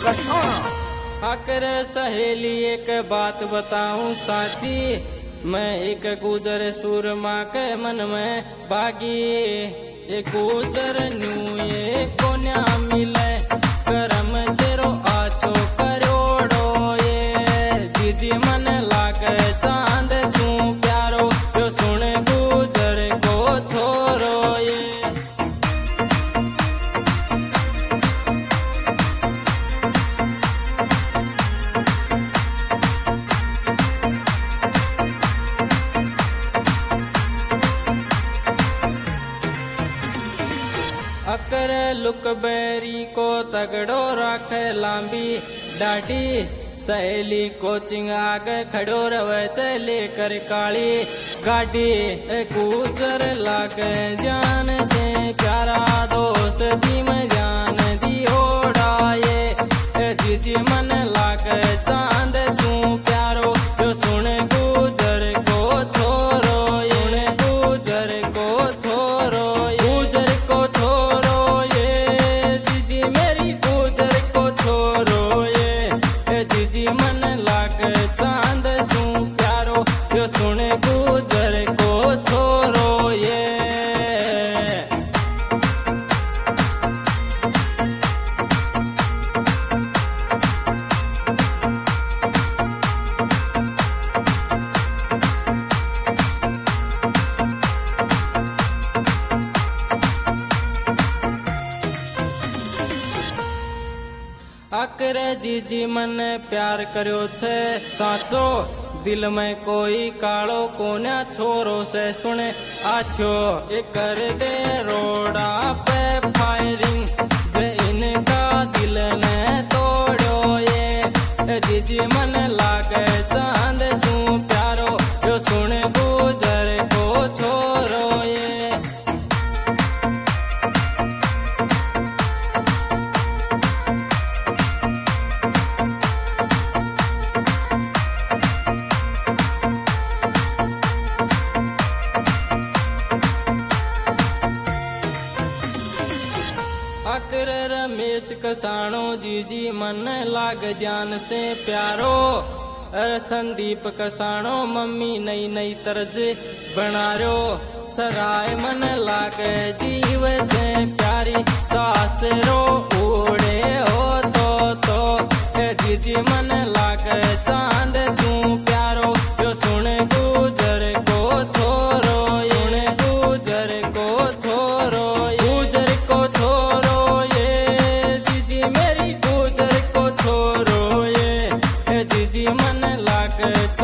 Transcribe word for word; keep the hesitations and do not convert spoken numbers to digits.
आकर सहेली एक बात बताऊं साची, मैं एक गुजर सुरमा के मन में बागी। एक गुजर न्यू ये कोन्या मिले करम तेरो आछो करोड़ो ये। जीजी मन लागे चांद सू प्यारो जो सुन गुजर को छोरो ये। अकर लुक बेरी को तगड़ो राखे लांबी डाटी। सहेली कोचिंग आगे खड़ो रवे चले कर काली गाड़ी। गुजर लागे जान से प्यारा दोस्ती में जान दी ओढ़ाए। जीजी मन लागे चांद सू प्यारो जो सुन गुजर को छोरो ये। गुजर को छोरो गुजर को छोरो जीजी मन लागे चांद सू प्यारो जो सुने गुजर को छोरो ये। आकरे जीजी मन प्यार करो छे साचो, दिल में कोई कालो कोन्या छोरो से सुने आछो। ये कर दे रोड़ा पे फायरिंग जे इनका दिल ने तोड़ो ये। जीजी मन लागे चांद सू प्यारो जो सुने गुजर को छोरो ये। आकर रमेश कसाणो जीजी मन लाग जान से प्यारो। अरे संदीप कसाणो मम्मी नई नई तर्ज बनारो। सराय मन लागे जीव से प्यारी सास रो उड़े हो तो तो। जीजी मन लागे चांद सू प्यारो जो सुन गुजर को छोरो ये। गुजर को छोरो गुजर को छोरो मेरी गुजर को छोरो ये। जीजी मन लागे